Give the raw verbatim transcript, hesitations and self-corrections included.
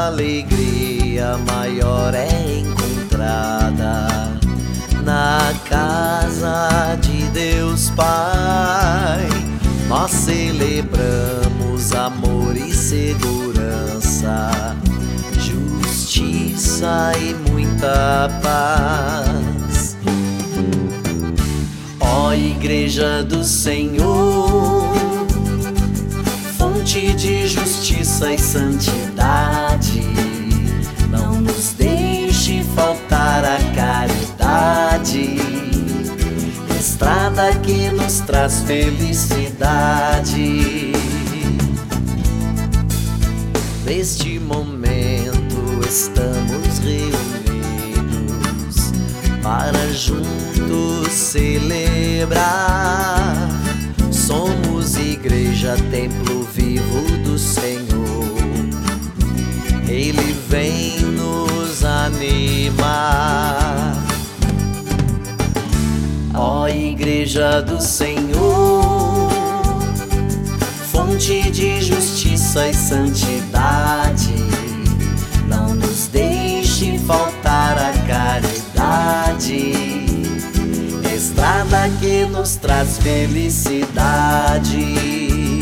alegria maior é encontrada na casa de Deus Pai. Nós celebramos amor e segurança, justiça e muita paz. Ó Igreja do Senhor, fonte de justiça e santidade, não nos deixe faltar a caridade, estrada que nos traz felicidade. Neste momento estamos reunidos para juntos celebrar. Somos igreja, templo vivo do Senhor. Ele vem nos animar. Ó Igreja do Senhor, fonte de justiça e santidade, não nos deixe faltar a caridade, estrada que nos traz felicidade.